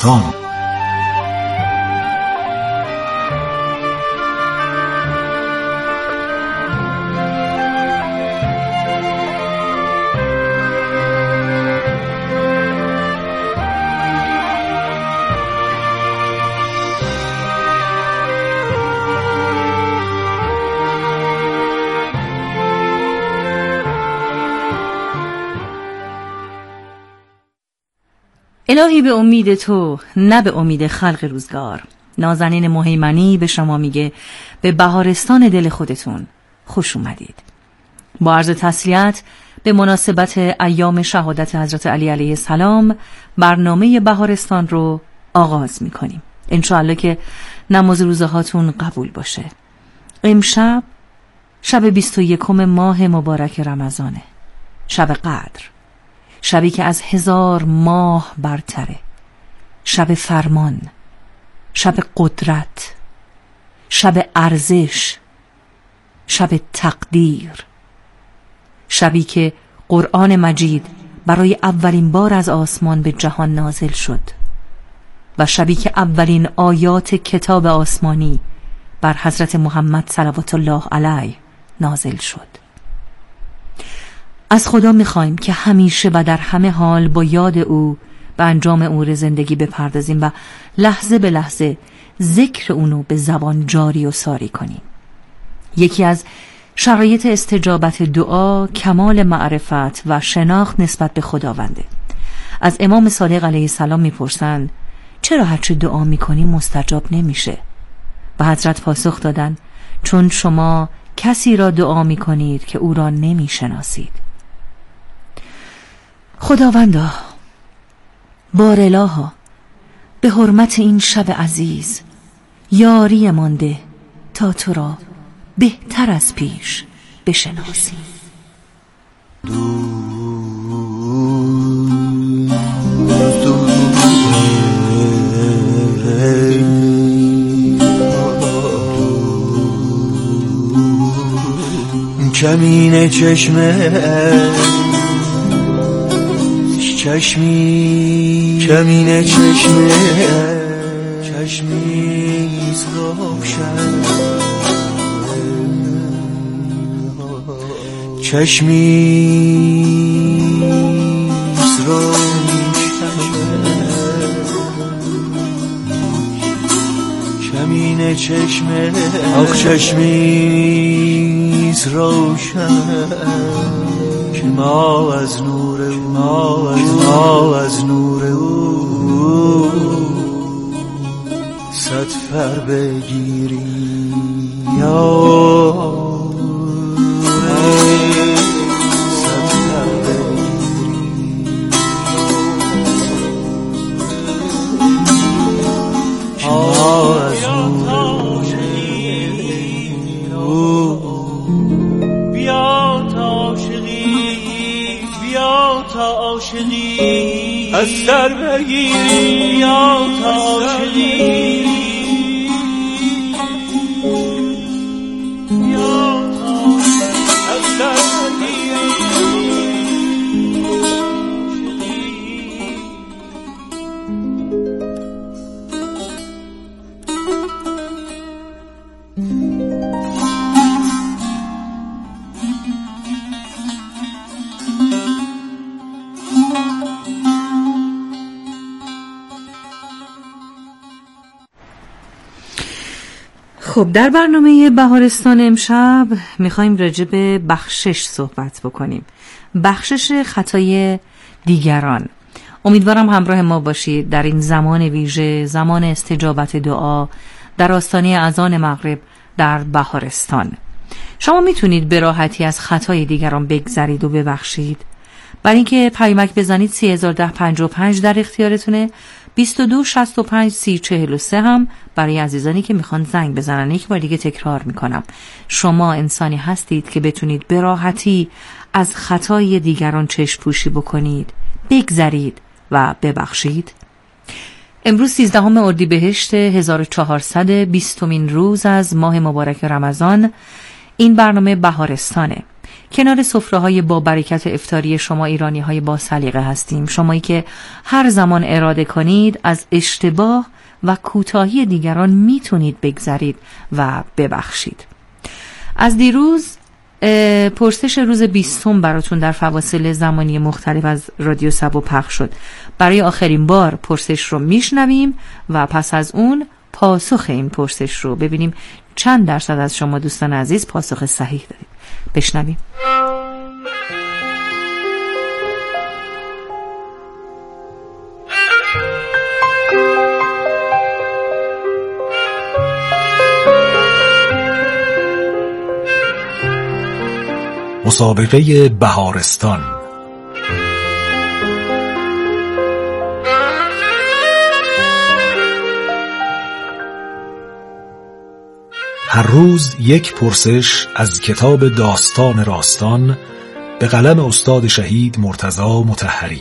بهارستان. الهی به امید تو، نه به امید خلق روزگار. نازنین مهیمنی به شما میگه به بهارستان دل خودتون خوش اومدید. با عرض تسلیت به مناسبت ایام شهادت حضرت علی علیه السلام برنامه بهارستان رو آغاز میکنیم. انشاءالله که نماز روزه هاتون قبول باشه. امشب شب 21 ماه مبارک رمضانه، شب قدر، شبی که از 1000 ماه برتره، شب فرمان، شب قدرت، شب ارزش، شب تقدیر، شبی که قرآن مجید برای اولین بار از آسمان به جهان نازل شد و شبی که اولین آیات کتاب آسمانی بر حضرت محمد صلوات الله علیه نازل شد. از خدا میخوایم که همیشه و در همه حال با یاد او به انجام امور زندگی بپردازیم و لحظه به لحظه ذکر اونو به زبان جاری و ساری کنیم. یکی از شرایط استجابت دعا کمال معرفت و شناخت نسبت به خداونده. از امام صادق علیه السلام میپرسن چرا هرچه دعا میکنیم مستجاب نمیشه؟ و حضرت پاسخ دادن چون شما کسی را دعا میکنید که او را نمیشناسید. خداوندا، بارالها، به حرمت این شب عزیز یاری مانده تا تو را بهتر از پیش بشناسیم. کمین کمین چشمیز روشن، چشمیز روشن، کمین چشمیز روشن، که ما از نور او صد فر بگیری صد فر بگیری. که ما از نور او بیا تا عاشقی از سر بگیری، یا تا عاشقی یا تا از سر بگیری. خب در برنامه بهارستان امشب میخوایم راجع به بخشش صحبت بکنیم. بخشش خطای دیگران. امیدوارم همراه ما باشید در این زمان ویژه، زمان استجابت دعا در آستانه اذان مغرب در بهارستان. شما میتونید به راحتی از خطای دیگران بگذرید و ببخشید. برای اینکه پیامک بزنید 301055 در اختیارتونه. 22 65 30 43 هم برای عزیزانی که میخوان زنگ بزنن. یک بار دیگه تکرار میکنم، شما انسانی هستید که بتونید به راحتی از خطای دیگران چشم پوشی بکنید، بگذرید و ببخشید. امروز 13 اردیبهشت 1420مین روز از ماه مبارک رمضان. این برنامه بهارستانه کنار سفره‌های با برکت افطاری شما ایرانی‌های با سلیقه هستیم، شمایی که هر زمان اراده کنید از اشتباه و کوتاهی دیگران میتونید بگذرید و ببخشید. از دیروز پرسش روز 20 براتون در فواصل زمانی مختلف از رادیو سبا پخش شد. برای آخرین بار پرسش رو میشنویم و پس از اون پاسخ این پرسش رو ببینیم چند درصد از شما دوستان عزیز پاسخ صحیح دادید. بشنویم. مسابقه بهارستان. هر روز یک پرسش از کتاب داستان راستان به قلم استاد شهید مرتضی مطهری.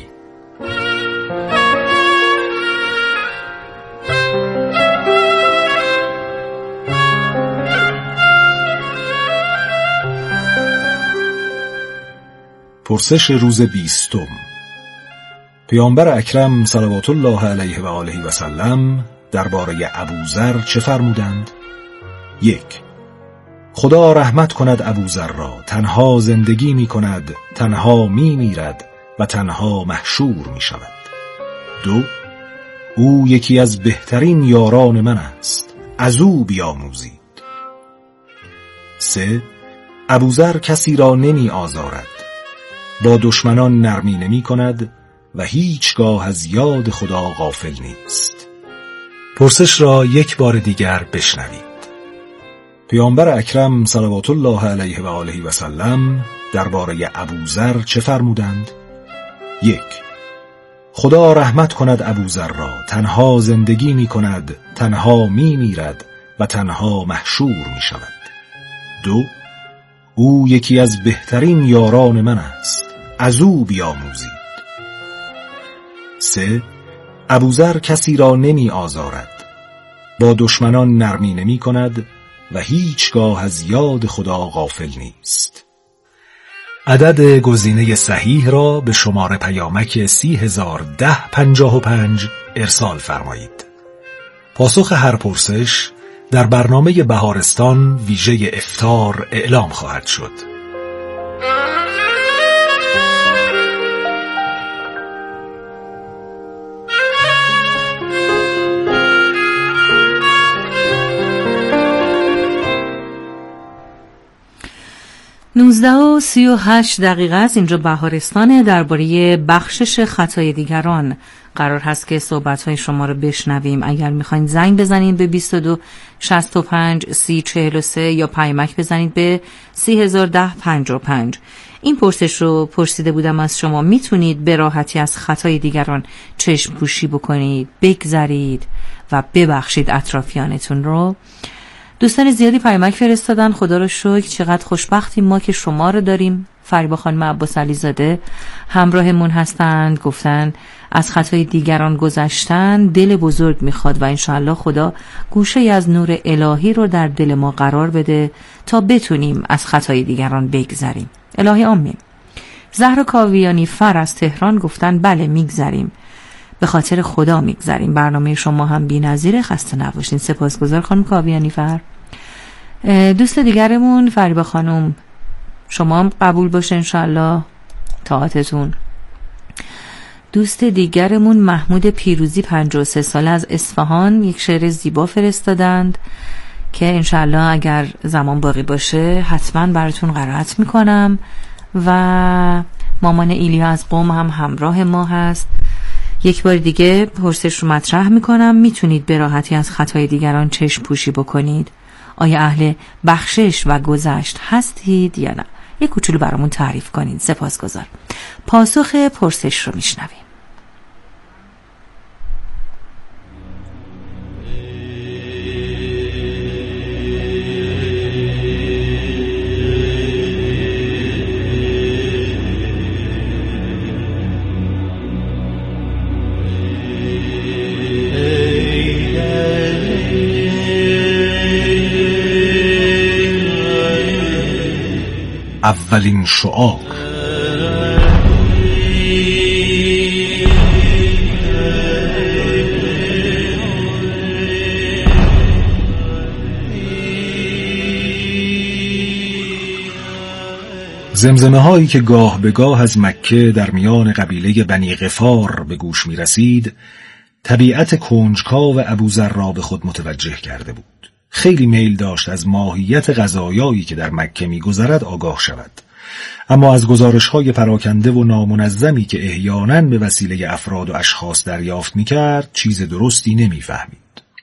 پرسش روز 20. پیامبر اکرم صلوات الله علیه و آله و سلم درباره ابوذر چه فرمودند؟ 1. خدا رحمت کند ابوذر را، تنها زندگی می کند، تنها می میرد و تنها محشور می شود. 2. او یکی از بهترین یاران من است، از او بیاموزید. 3. ابوذر کسی را نمی آزارد، با دشمنان نرمی نمی کند و هیچگاه از یاد خدا غافل نیست. پرسش را یک بار دیگر بشنوید. پیامبر اکرم صلوات الله علیه و آله و سلم درباره ابوذر چه فرمودند؟ 1. خدا رحمت کند ابوذر را، تنها زندگی می کند، تنها می میرد و تنها محشور می شود. 2. او یکی از بهترین یاران من است، از او بیاموزید. 3. ابوذر کسی را نمی آزارد، با دشمنان نرمی نمی کند و هیچگاه از یاد خدا غافل نیست. عدد گزینه صحیح را به شماره پیامک 301055 ارسال فرمایید. پاسخ هر پرسش در برنامه بهارستان ویژه افطار اعلام خواهد شد. و 38 دقیقه است. اینجا بهارستانه. درباره بخشش خطای دیگران قرار هست که صحبت‌های شما رو بشنویم. اگر میخواین زنگ بزنید به 22 65 30 43 یا پیامک بزنید به 301055. این پرسش رو پرسیده بودم از شما، میتونید به راحتی از خطای دیگران چشم پوشی بکنید، بگذرید و ببخشید اطرافیانتون رو؟ دوستان زیادی پیامک فرستادن، خدا رو شکر. چقدر خوشبختیم ما که شما رو داریم. فریبا خانم عباس علیزاده همراهمون هستند، گفتن از خطای دیگران گذشتن دل بزرگ میخواد و انشاءالله خدا گوشه از نور الهی رو در دل ما قرار بده تا بتونیم از خطای دیگران بگذریم. الهی آمین. زهرا کاویانی فر از تهران گفتن بله میگذریم، به خاطر خدا میگذریم. برنامه شما هم بی‌نظیره، خسته نباشین. سپاسگزار خانم کاویانی فر. دوست دیگرمون فریبا خانم، شما هم قبول باشه انشالله طاعتتون. دوست دیگرمون محمود پیروزی 53 ساله از اصفهان یک شعر زیبا فرستادند که انشالله اگر زمان باقی باشه حتما براتون قرائت میکنم. و مامان ایلیا از قم هم همراه ما هست. یک بار دیگه پرسش رو مطرح میکنم، میتونید به راحتی از خطای دیگران چشم پوشی بکنید؟ آیا اهل بخشش و گذشت هستید یا نه؟ یک کوچولو برامون تعریف کنید. سپاسگزار. پاسخ پرسش رو میشنویم. اولین شعار. زمزمه هایی که گاه به گاه از مکه در میان قبیله بنی غفار به گوش می رسید، طبیعت کنجکاو ابوذر را به خود متوجه کرده بود. خیلی میل داشت از ماهیت غذایایی که در مکه می گذرد آگاه شود، اما از گزارش های پراکنده و نامنظمی که احیانا به وسیله افراد و اشخاص دریافت می کرد چیز درستی نمی فهمید.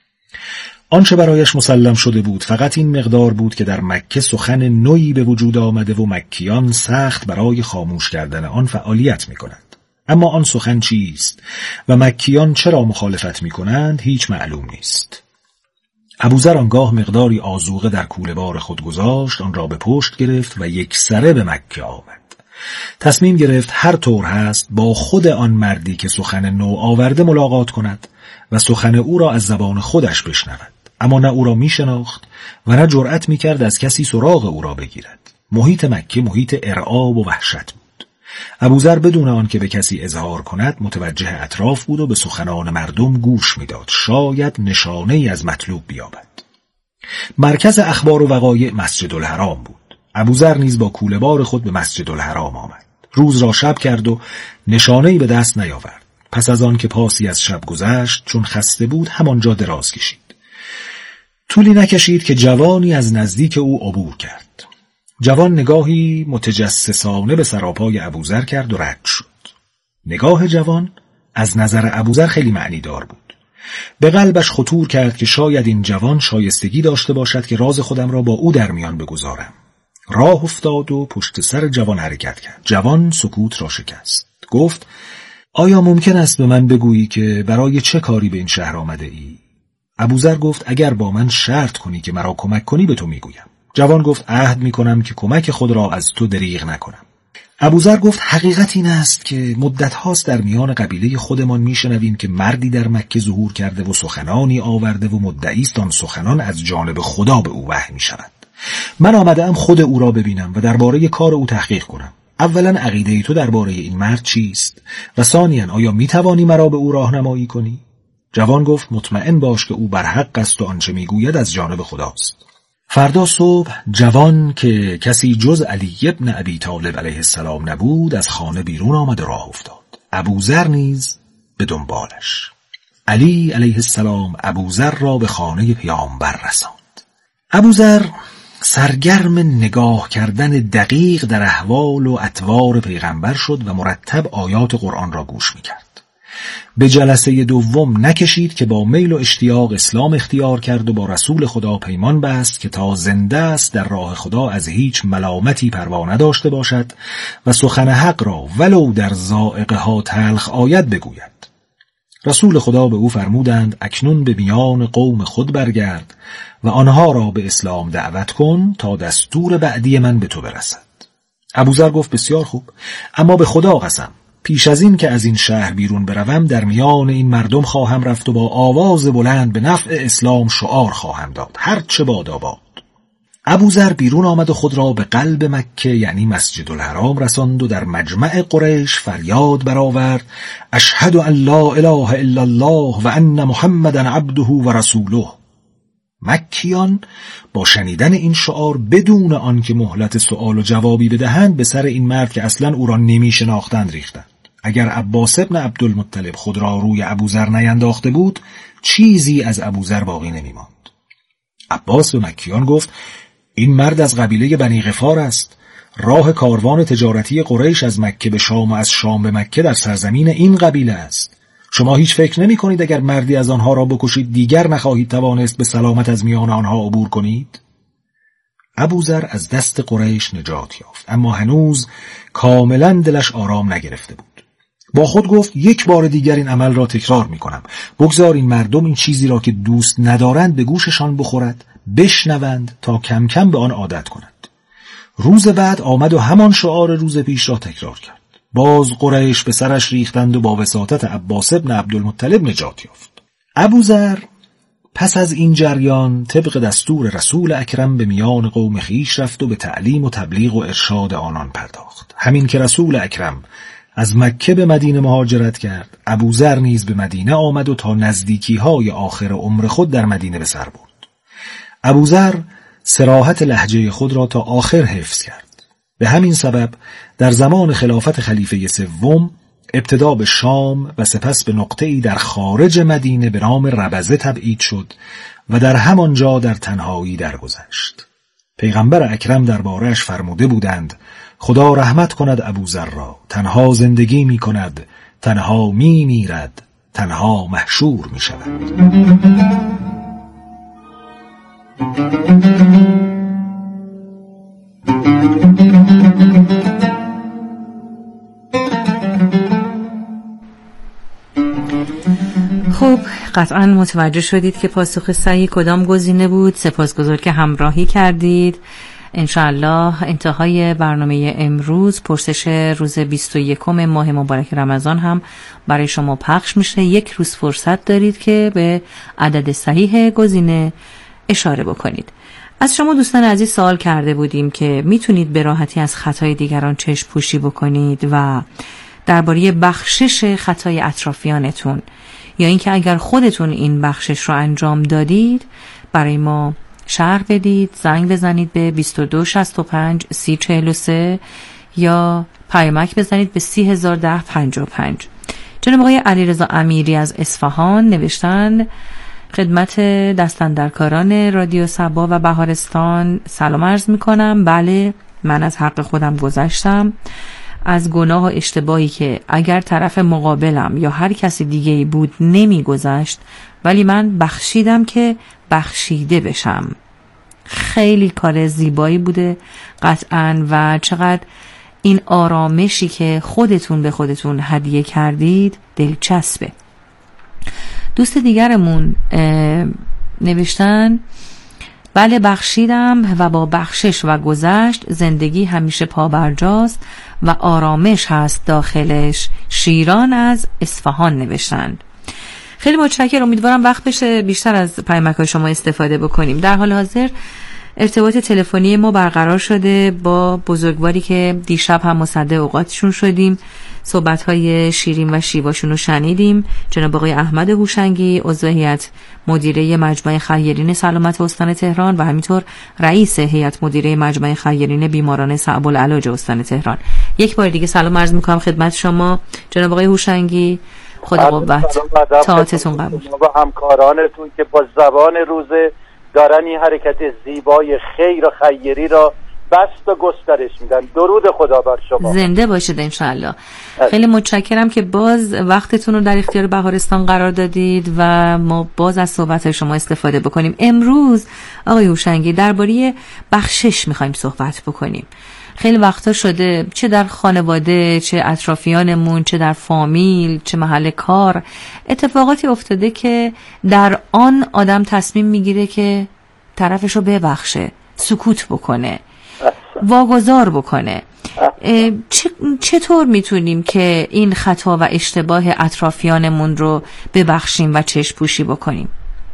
آنچه برایش مسلم شده بود فقط این مقدار بود که در مکه سخن نوعی به وجود آمده و مکیان سخت برای خاموش کردن آن فعالیت می کنند. اما آن سخن چیست و مکیان چرا مخالفت می کنند هیچ معلوم نیست. ابوذر آنگاه مقداری آذوقه در کوله بار خود گذاشت، آن را به پشت گرفت و یکسره به مکه آمد. تصمیم گرفت هر طور هست با خود آن مردی که سخن نو آورده ملاقات کند و سخن او را از زبان خودش بشنود. اما نه او را می شناخت و نه جرأت می کرد از کسی سراغ او را بگیرد. محیط مکه محیط ارعاب و وحشت بود. ابوذر بدون آن که به کسی اظهار کند متوجه اطراف بود و به سخنان مردم گوش می داد. شاید نشانه ای از مطلوب بیابد. مرکز اخبار و وقایع مسجد الحرام بود. ابوذر نیز با کوله بار خود به مسجد الحرام آمد. روز را شب کرد و نشانه ای به دست نیاورد. پس از آن که پاسی از شب گذشت چون خسته بود همانجا دراز کشید. طولی نکشید که جوانی از نزدیک او عبور کرد. جوان نگاهی متجسسانه به سراپای ابوذر کرد و رد شد. نگاه جوان از نظر ابوذر خیلی معنی دار بود. به قلبش خطور کرد که شاید این جوان شایستگی داشته باشد که راز خودم را با او در میان بگذارم. راه افتاد و پشت سر جوان حرکت کرد. جوان سکوت را شکست. گفت: آیا ممکن است به من بگویی که برای چه کاری به این شهر آمده ای؟ ابوذر گفت: اگر با من شرط کنی که مرا کمک کنی به تو میگویم. جوان گفت: عهد میکنم که کمک خود را از تو دریغ نکنم. ابوذر گفت: حقیقت این است که مدت هاست در میان قبیله خودمان میشنویم که مردی در مکه ظهور کرده و سخنانی آورده و مدعی است آن سخنان از جانب خدا به او وحی میشود. من آمدم خود او را ببینم و درباره کار او تحقیق کنم. اولا عقیده تو درباره این مرد چیست و ثانیاً آیا میتوانی مرا به او راهنمایی کنی؟ جوان گفت: مطمئن باش که او بر حق است و آنچه میگوید از جانب خداست. فردا صبح جوان که کسی جز علی ابن ابی طالب علیه السلام نبود از خانه بیرون آمد و راه افتاد. ابوذر نیز به دنبالش. علی علیه السلام ابوذر را به خانه پیامبر رساند. ابوذر سرگرم نگاه کردن دقیق در احوال و اطوار پیغمبر شد و مرتب آیات قرآن را گوش میکرد. به جلسه دوم نکشید که با میل و اشتیاق اسلام اختیار کرد و با رسول خدا پیمان بست که تا زنده است در راه خدا از هیچ ملامتی پروا نداشته باشد و سخن حق را ولو در ذائقه ها تلخ آید بگوید. رسول خدا به او فرمودند: اکنون به میان قوم خود برگرد و آنها را به اسلام دعوت کن تا دستور بعدی من به تو برسد. ابوذر گفت: بسیار خوب، اما به خدا قسم پیش از این که از این شهر بیرون بروم در میان این مردم خواهم رفت و با آواز بلند به نفع اسلام شعار خواهم داد، هر چه باداباد. ابوذر بیرون آمد و خود را به قلب مکه یعنی مسجد الحرام رساند و در مجمع قریش فریاد برآورد: اشهد ان لا اله الا الله و ان محمدا عبده و رسوله. مکیان با شنیدن این شعار بدون آنکه مهلت سؤال و جوابی بدهند به سر این مرد که اصلا او را نمی شناختند ریختند. اگر عباس ابن عبدالمطلب خود را روی ابوذر نینداخته بود چیزی از ابوذر باقی نمی ماند. عباس به مکیان گفت: این مرد از قبیله بنی غفار است. راه کاروان تجارتی قریش از مکه به شام و از شام به مکه در سرزمین این قبیله است. شما هیچ فکر نمی کنید اگر مردی از آنها را بکشید دیگر نخواهید توانست به سلامت از میان آنها عبور کنید؟ ابوذر از دست قریش نجات یافت، اما هنوز کاملا دلش آرام نگرفته بود. با خود گفت: یک بار دیگر این عمل را تکرار می کنم. بگذار این مردم این چیزی را که دوست ندارند به گوششان بخورد، بشنوند تا کم کم به آن عادت کنند. روز بعد آمد و همان شعار روز پیش را تکرار کرد. باز قریش به سرش ریختند و با وساطت عباس ابن عبدالمطلب نجات یافت. ابوذر پس از این جریان طبق دستور رسول اکرم به میان قوم خویش رفت و به تعلیم و تبلیغ و ارشاد آنان پرداخت. همین که رسول اکرم از مکه به مدینه مهاجرت کرد، ابوذر نیز به مدینه آمد و تا نزدیکی‌های آخر عمر خود در مدینه به سر برد. ابوذر صراحت لهجه خود را تا آخر حفظ کرد. به همین سبب در زمان خلافت خلیفه سوم ابتدا به شام و سپس به نقطه‌ای در خارج مدینه به نام ربزه تبعید شد و در همانجا در تنهایی درگذشت. پیغمبر اکرم درباره‌اش فرموده بودند: خدا رحمت کند ابوذر را، تنها زندگی می کند، تنها می میرد، تنها محشور می شود. خب قطعا متوجه شدید که پاسخ صحیح کدام گزینه بود. سپاسگزار که همراهی کردید. انشاءالله انتهای برنامه امروز پرسش روز 21 ماه مبارک رمضان هم برای شما پخش میشه. یک روز فرصت دارید که به عدد صحیح گزینه اشاره بکنید. از شما دوستان عزیز سوال کرده بودیم که میتونید به راحتی از خطای دیگران چشم پوشی بکنید و درباره بخشش خطای اطرافیانتون یا اینکه اگر خودتون این بخشش رو انجام دادید برای ما شرح بدید. زنگ بزنید به 2265 3043 یا پیامک بزنید به 301055. جناب آقای علیرضا امیری از اصفهان نوشتن: خدمت دستاندرکاران رادیو صبا و بهارستان سلام عرض میکنم. بله، من از حق خودم گذشتم، از گناه و اشتباهی که اگر طرف مقابلم یا هر کسی دیگه‌ای بود نمیگذشت، ولی من بخشیدم که بخشیده بشم. خیلی کار زیبایی بوده قطعاً و چقدر این آرامشی که خودتون به خودتون هدیه کردید دلچسبه. دوست دیگرمون نوشتن: بله بخشیدم و با بخشش و گذشت زندگی همیشه پابرجاست و آرامش هست داخلش. شیران از اصفهان نوشتند. خیلی متشکرم. امیدوارم وقت بشه بیشتر از پیامک‌های شما استفاده بکنیم. در حال حاضر ارتباط تلفنی ما برقرار شده با بزرگواری که دیشب هم مصدق اوقاتشون شدیم. صحبت‌های شیرین و شیواشون رو شنیدیم. جناب آقای احمد هوشنگی عضو هیئت مدیره مجمع خیرین سلامت استان تهران و همینطور رئیس هیئت مدیره مجمع خیرین بیماران صعب العلاج استان تهران. یک بار دیگه سلام عرض می‌کنم خدمت شما جناب آقای هوشنگی. خدا قوت. طاعتتون قبول. و همکارانتون که با زبان روزه دارن این حرکت زیبای خیر و خیری را بست و گسترش میدن. درود خدا بر شما. زنده باشید انشاءالله. خیلی متشکرم که باز وقتتون رو در اختیار بهارستان قرار دادید و ما باز از صحبت شما استفاده بکنیم. امروز آقای هوشنگی درباره بخشش میخوایم صحبت بکنیم. خیلی وقتا شده چه در خانواده، چه اطرافیانمون، چه در فامیل، چه محل کار اتفاقاتی افتاده که در آن آدم تصمیم میگیره که طرفشو ببخشه، سکوت بکنه، واگذار بکنه. چطور میتونیم که این خطا و اشتباه اطرافیانمون رو ببخشیم و چشم پوشی بکنیم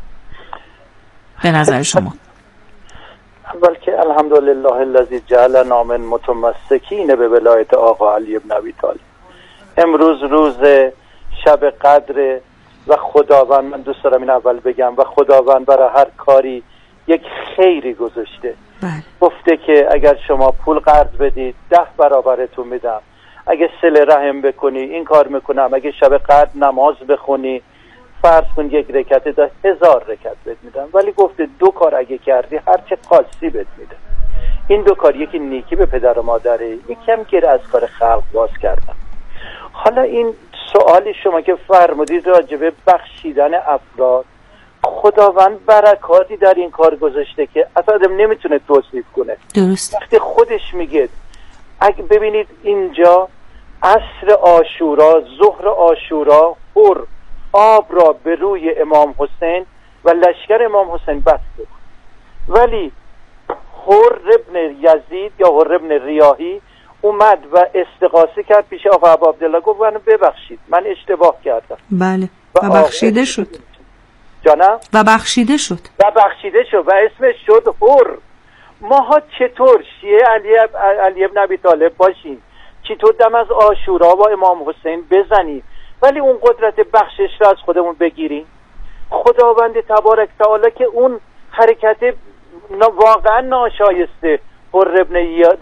به نظر شما؟ اول که الحمدلله الذی جعلنا من متمسکین به ولایت آقا علی بن ابی طالب. امروز روز شب قدر و خداوند، من دوست دارم این اول بگم، و خداوند برای هر کاری یک خیری گذاشته. گفته که اگر شما پول قرض بدید 10 برابرتون میدم، اگه صله رحم بکنی این کار میکنم، اگه شب قدر نماز بخونی فرض کن 1 رکعت 1000 رکعت بهت میدم. ولی گفته 2 کار اگه کردی هر چه قاسی بهت میدم. این 2 کار، یکی نیکی به پدر و مادره، یکم گره از کار خلق باز کردم. حالا این سوالی شما که فرمودید راجبه بخشیدن افراد، خداوند برکاتی در این کار گذاشته که اصلا آدم نمیتونه توصیف کنه. درست. وقتی خودش میگه، اگه ببینید اینجا عصر عاشورا، ظهر عاشورا، هر آب را به روی امام حسین و لشکر امام حسین بست، ولی هر ابن یزید یا هر ابن ریاحی اومد و استغاثه کرد پیش آقا ابو عبدالله، گفت منو ببخشید، من اشتباه کردم. بله و بخشیده شد. جانم و بخشیده شد و اسمش شد حر. ماها چطور شیعه علی ابن ابی طالب باشیم، چطور دم از عاشورا با امام حسین بزنیم ولی اون قدرت بخشش را از خودمون بگیریم؟ خداوند تبارک تعالی که اون حرکت واقعا ناشایسته حر ابن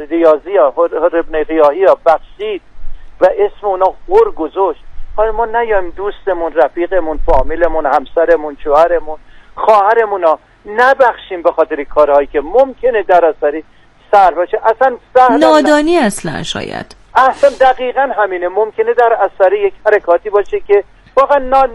ریاحی بخشید و اسم اونا حر گذاشت. حالا ما نیایم دوستمون، رفیقمون، فامیلمون، همسرمون، شوهرمون، خواهرمون نبخشیم به خاطر کارهایی که ممکنه در اثری سر باشه. اصلا نادانی اصلا شاید اصلا دقیقا همینه، ممکنه در اثر یک حرکاتی باشه که واقعا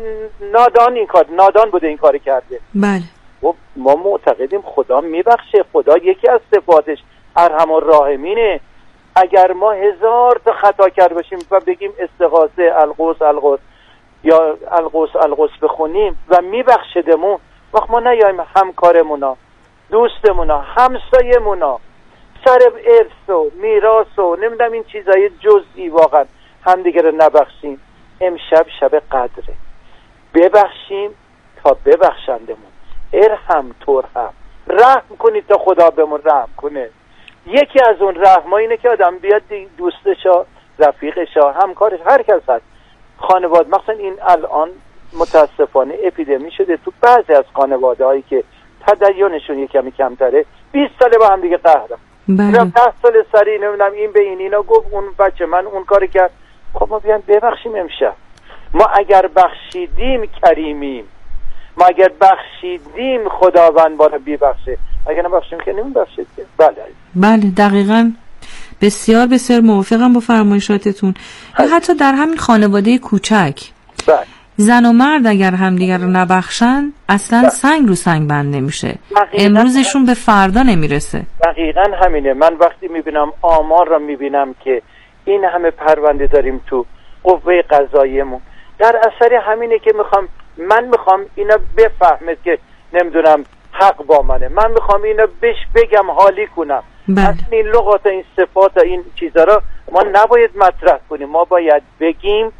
نادان بوده این کار کرده. بله ما معتقدیم خدا میبخشه. خدا یکی از صفاتش ارحم الراحمینه. اگر ما 1000 تا خطا کرده باشیم و بگیم استغاثه القوس یا القوس بخونیم و میبخشدمون، وقت ما نیاییم همکارمونا، دوستمونا، همسایمونا سر ارث و میراث و نمیدونم این چیزای جزئی واقعا همدیگه رو نبخشیم. امشب شب قدره، ببخشیم تا ببخشندمون. ارحم ترحم، رحم کنید تا خدا بهمون رحم کنه. یکی از اون رحم‌ها اینه که آدم بیاد دوستشا، رفیقشا، همکارش، هر کس هست، خانواده، مثلا این الان متاسفانه اپیدمی شده تو بعضی از خانواده‌هایی که تدینشون یکمی کمتره، 20 ساله با هم دیگه قهرن. بله. 10 سال سری نمیدونم این به اینا گفت، اون بچه من اون کاری کرد. خب ما بیان ببخشیم امشب. ما اگر بخشیدیم کریمیم، ما اگر بخشیدیم خداوند ما رو ببخشه، اگر نبخشیم که نمیبخشید. بله دقیقاً. بسیار بسیار موافقم با فرمایشاتتون. حتی در همین خانواده کوچک زن و مرد اگر همدیگر رو نبخشن اصلا سنگ رو سنگ بند نمیشه، امروزشون به فردا نمیرسه. دقیقاً همینه. من وقتی میبینم آمار رو میبینم که این همه پرونده داریم تو قوه قضاییمون، در اثر همینه که من میخوام اینا بفهمه که نمیدونم حق با منه، من میخوام اینا بهش بگم حالی کنم. اصلا این لغات، این صفات، این چیزا رو ما نباید مطرح کنیم. ما باید بگیم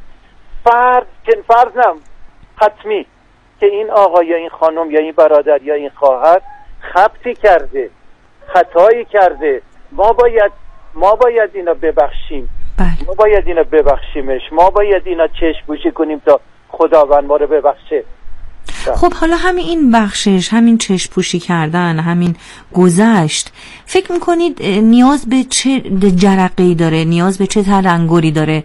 فرض حتمی که این آقا یا این خانم یا این برادر یا این خواهر خطایی کرده، خطایی کرده، ما باید اینا ببخشیم. ما باید اینا ببخشیمش، ما باید اینا چشم پوشی کنیم تا خداوند ما رو ببخشه. خب حالا همین این بخشش، همین چشم پوشی کردن، همین گذشت، فکر میکنید نیاز به چه جرقه‌ای داره، نیاز به چه تلنگری داره؟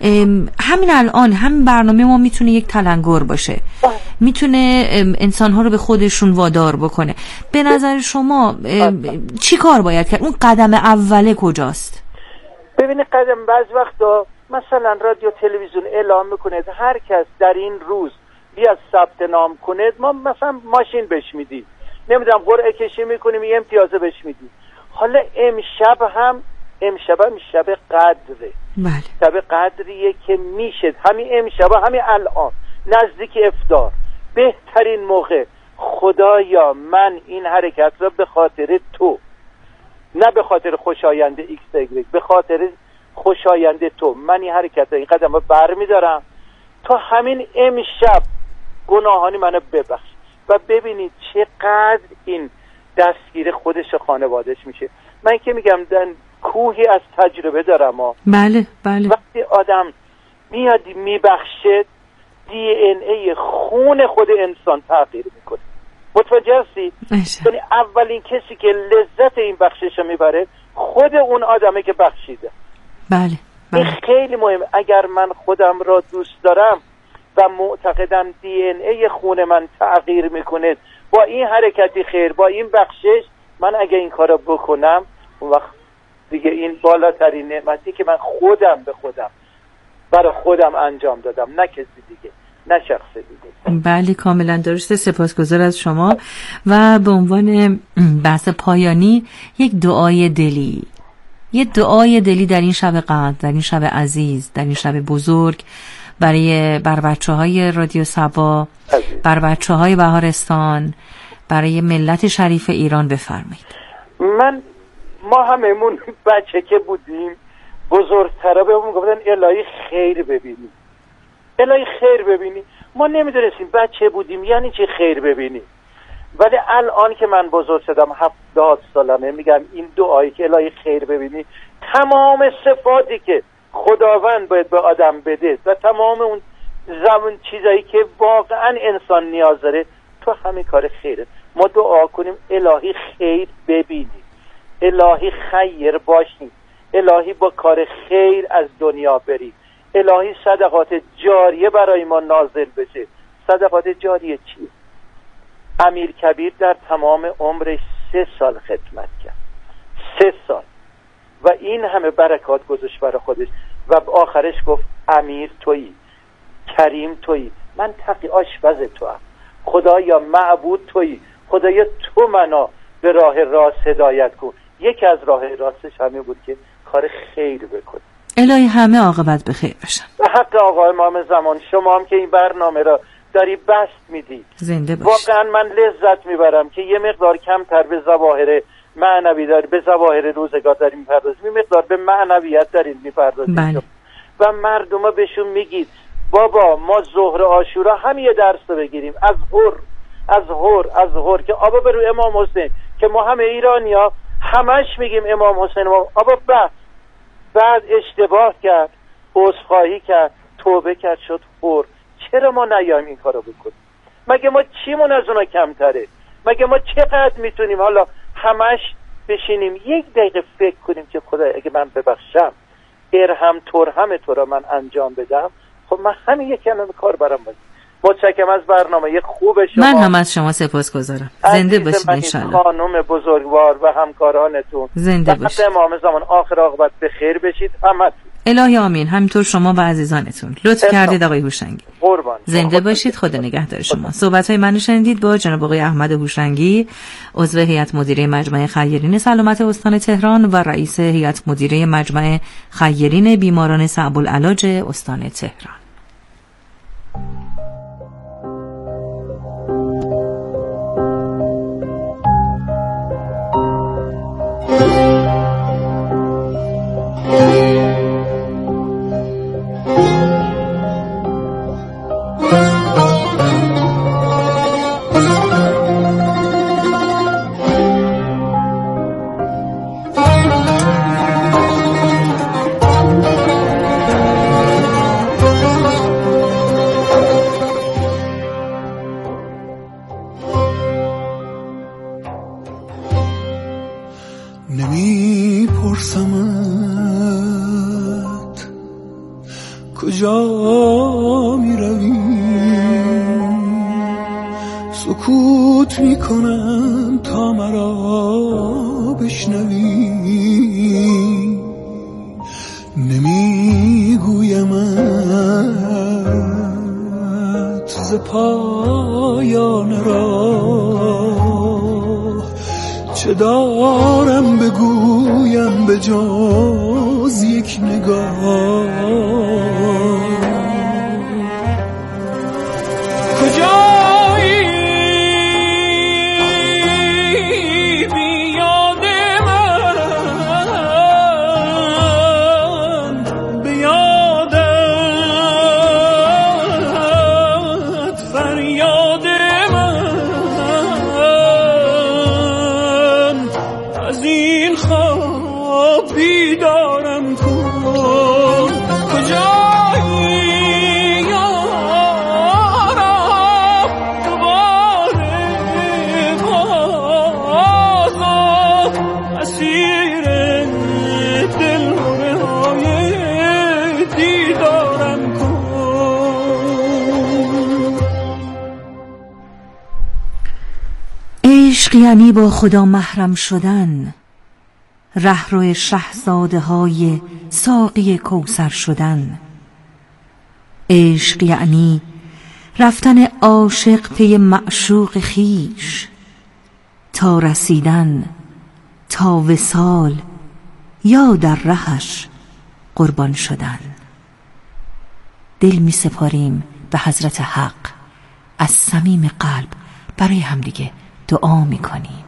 همین الان همین برنامه ما میتونه یک تلنگر باشه، میتونه انسانها رو به خودشون وادار بکنه. به نظر شما چی کار باید کرد؟ اون قدم اوله کجاست؟ ببینید قدم بعض وقتا مثلا رادیو تلویزیون اعلام میکنه هر کس در این روز بیاد ثبت نام کنه، ما مثلا ماشین بهش میدیم، نمیدونم قرعه کشی میکنیم یه امتیازه بهش میدیم. حالا امشب هم شب قدره. بله. شب قدریه که میشه همین امشب، همین الان نزدیک افطار، بهترین موقع. خدایا من این حرکت را به خاطر تو، نه به خاطر خوشایند ایکس ایگرگ، به خاطر خوشایند تو من این حرکت را، این قدم را برمیدارم تا همین امشب گناهانی منو ببخش. و ببینید چقدر این دستگیر خودش و خانوادش میشه. من که میگم کوهی از تجربه دارم. بله بله. وقتی آدم میاد میبخشه، دی ان ای خون خود انسان تغییر میکنه. متوجه هستی؟ یعنی اولین کسی که لذت این بخشش رو میبره خود اون آدمه که بخشیده. بله. این خیلی مهم. اگر من خودم را دوست دارم و معتقدم دی ان ای خون من تغییر میکنه با این حرکتی خیر، با این بخشش، من اگه این کارو بکنم اون وقت دیگه این بالاترین نعمتی که من خودم به خودم برای خودم انجام دادم، نه کسی دیگه، نه شخص دیگه. بله کاملا درسته. سپاسگزار از شما. و به عنوان بحث پایانی یک دعای دلی، یه دعای دلی در این شب قدر، در این شب عزیز، در این شب بزرگ، بر بچه‌های رادیو صبا، بر بچه‌های بهارستان، برای ملت شریف ایران بفرمایید. ما هممون بچه که بودیم بزرگترا بهمون گفتن الهی خیر ببینیم. الهی خیر ببینی. ما نمیدونستیم بچه بودیم یعنی چی خیر ببینی، ولی الان که من بزرگ شدم 70 سالمه میگم این دعایی که الهی خیر ببینی، تمام صفاتی که خداوند باید به آدم بده و تمام اون زمان چیزایی که واقعا انسان نیاز داره تو همین کار خیره. ما دعا کنیم الهی خیر ببینیم، الهی خیر باشیم، الهی با کار خیر از دنیا بریم، الهی صدقات جاریه برای ما نازل بشه. صدقات جاریه چیه؟ امیر کبیر در تمام عمرش 3 سال خدمت کرد، 3 سال، و این همه برکات گذاشت برای خودش و آخرش گفت امیر تویی، کریم تویی، من تقی آشپز تو هم، خدایا معبود تویی، خدایا تو منو به راه راست هدایت کن. یکی از راه راستش همین بود که کار خیر بکن. الهی همه عاقبت به خیر بشن. به حق آقا امام زمان، شما هم که این برنامه را داری بست میدی، زنده باشید. واقعا من لذت میبرم که یه مقدار کمتر به ظواهر معنوی داری، به ظواهر روزگار داریم میپردازیم، یه مقدار به معنویت داریم میپردازیم. بله. و مردم ها بهشون میگید بابا ما ظهر عاشورا هم یه درس رو بگیریم از هر که آبا برو امام حسین که ما همه ایرانی ها همش میگیم امام حسین آبا بعد اشتباه کرد، عذرخواهی کرد، توبه کرد، شد هر. چرا ما نیایم این کارو بکنیم؟ مگه ما چیمون از اونا کمتره؟ مگه ما چقدر میتونیم حالا همش بشینیم 1 دقیقه فکر کنیم که خدا اگه من ببخشم ارحم ترحم تو را من انجام بدم، خب من همین یک کلمه کار برام باشه. متشکرم از برنامه خوب شما. من هم از شما سپاسگزارم. زنده باشید انشالله. خانم بزرگوار و همکارانتون زنده باشید. امام زمان آخر عاقبت به خیر بشید همتون. الهی آمین. همینطور شما و عزیزانتون. لطف کردید آقای هوشنگی. قربان. زنده باشید. خدا نگهدار شما. صحبت‌های منو شنیدید با جناب آقای احمد هوشنگی، عضو هیئت مدیره مجمع خیرین سلامت استان تهران و رئیس هیئت مدیره مجمع خیرین بیماران صعب العلاج استان تهران. نمی‌پرسمت کجا می‌روی، سکوت می‌کنم تا مرا بشنوی، نمی‌گویمت ز پایان راه، چه دارم بگویم به جز یک نگاه. کجایی بی یاد من، به یادت فریاد من، از این خواب بیدارم کن. کجایی یارم دوباره بازم اسیر دلهره های دیدارم کن. عشق یعنی با خدا محرم شدن، رهرو شهزاده های ساقی کوثر شدن. عشق یعنی رفتن عاشق پی معشوق خیش، تا رسیدن تا وصال یا در رهش قربان شدن. دل می سپاریم به حضرت حق، از صمیم قلب برای همدیگه دعا می کنیم.